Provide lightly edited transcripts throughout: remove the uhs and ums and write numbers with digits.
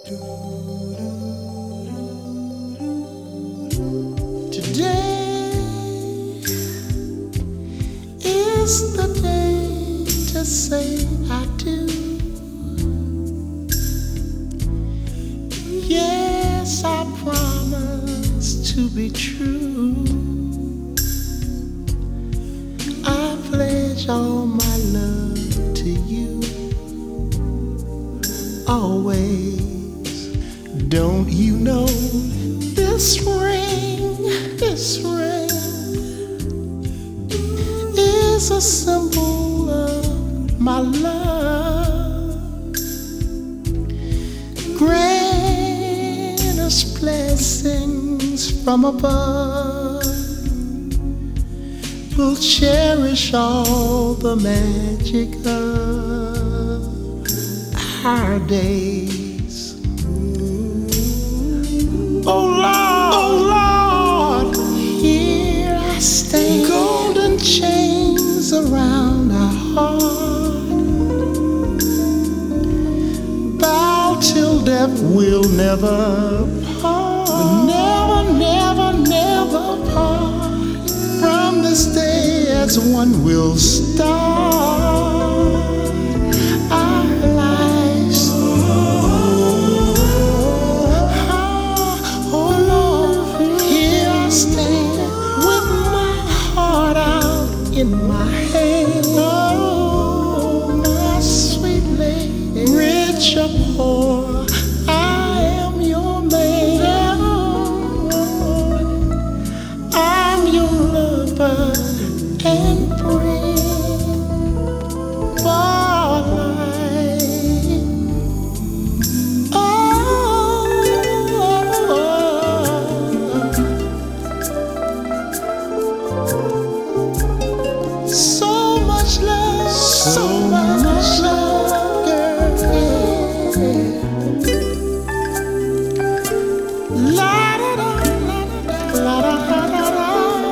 Today is the day to say I do. Yes, I promise to be true. I pledge all my love to you. Always. Don't you know this ring is a symbol of my love. Grant us blessings from above. We'll cherish all the magic of our days. Oh Lord, here I stand. Golden chains around our heart. Bow till death will never part. Never part. From this day as one will start our lives. In my hand, oh, my sweet lady, rich or poor, I am your man. I'm your lover and friend for life. So much love, girl. Yeah. La da da, la da da da da.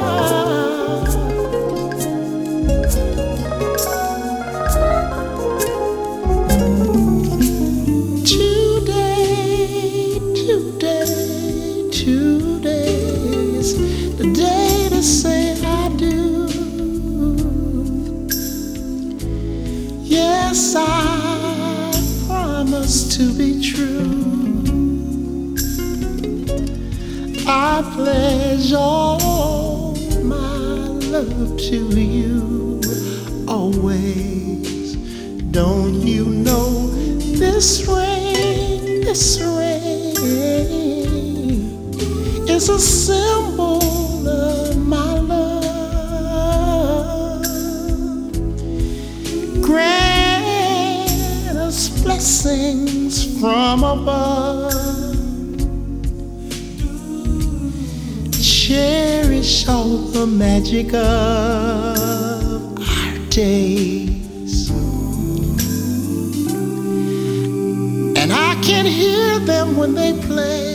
Today's the day to say I do. Yes, I promise to be true. I pledge all my love to you. Always. Don't you know this ring is a symbol of my love. Grant us blessings from above. Cherish all the magic of our days. And I can hear them when they play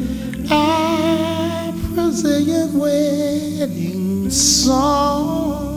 our Brazilian wedding song.